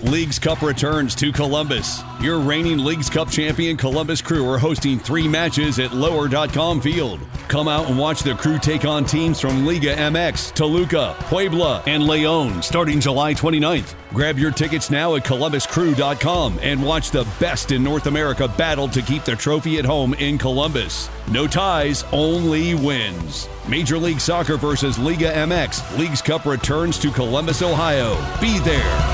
Leagues Cup returns to Columbus. Your reigning Leagues Cup champion Columbus Crew are hosting 3 matches at Lower.com Field. Come out and watch the Crew take on teams from Liga MX, Toluca, Puebla, and León starting July 29th. Grab your tickets now at ColumbusCrew.com and watch the best in North America battle to keep the trophy at home in Columbus. No ties, only wins. Major League Soccer versus Liga MX. Leagues Cup returns to Columbus, Ohio. Be there.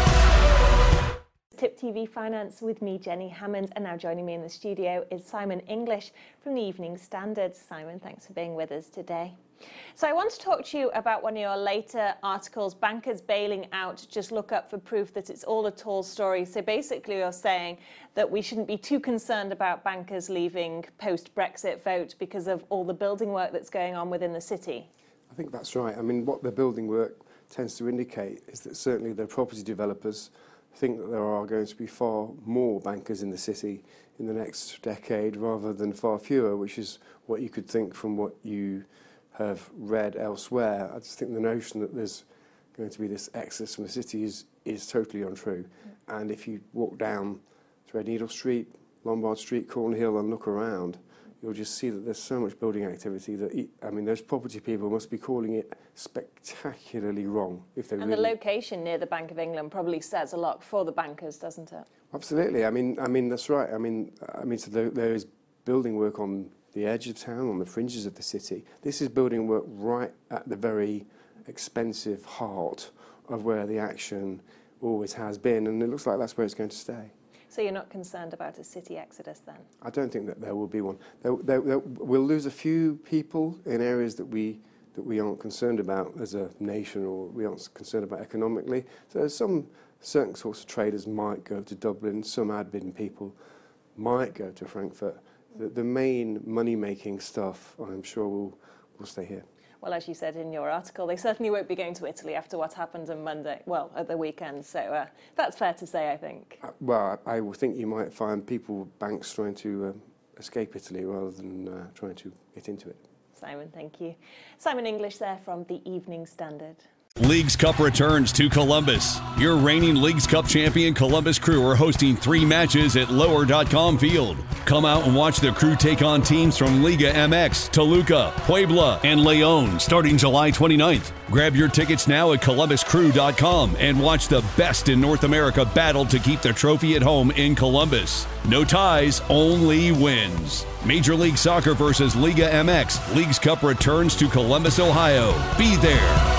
Tip TV Finance with me, Jenny Hammond, and now joining me in the studio is Simon English from the Evening Standard. Simon, thanks for being with us today. So I want to talk to you about one of your later articles, Bankers Bailing Out, Just Look Up for Proof That It's All a Tall Story. So basically you're saying that we shouldn't be too concerned about bankers leaving post-Brexit vote because of all the building work that's going on within the city. I think that's right. I mean, what the building work tends to indicate is that certainly the property developers think that there are going to be far more bankers in the city in the next decade rather than far fewer, which is what you could think from what you have read elsewhere. I just think the notion that there's going to be this exodus from the city is totally untrue. Yeah. And if you walk down Threadneedle Street, Lombard Street, Cornhill and look around, you'll just see that there's so much building activity that, I mean, those property people must be calling it spectacularly wrong. If they and the location near the Bank of England probably says a lot for the bankers, doesn't it? Absolutely. I mean that's right. I mean, so there is building work on the edge of town, on the fringes of the city. This is building work right at the very expensive heart of where the action always has been, and it looks like that's where it's going to stay. So you're not concerned about a city exodus then? I don't think that there will be one. We'll lose a few people in areas that we aren't concerned about as a nation, or we aren't concerned about economically. So there's some certain sorts of traders might go to Dublin, some admin people might go to Frankfurt. The main money-making stuff, I'm sure, will stay here. Well, as you said in your article, they certainly won't be going to Italy after what happened on Monday, well, at the weekend. So that's fair to say, I think. Well, I would think you might find banks trying to escape Italy rather than trying to get into it. Simon, thank you. Simon English there from the Evening Standard. Leagues Cup returns to Columbus. Your reigning Leagues Cup champion Columbus Crew are hosting 3 matches at Lower.com Field. Come out and watch the Crew take on teams from Liga MX, Toluca, Puebla, and León starting July 29th. Grab your tickets now at ColumbusCrew.com and watch the best in North America battle to keep the trophy at home in Columbus. No ties, only wins. Major League Soccer versus Liga MX. Leagues Cup returns to Columbus, Ohio. Be there.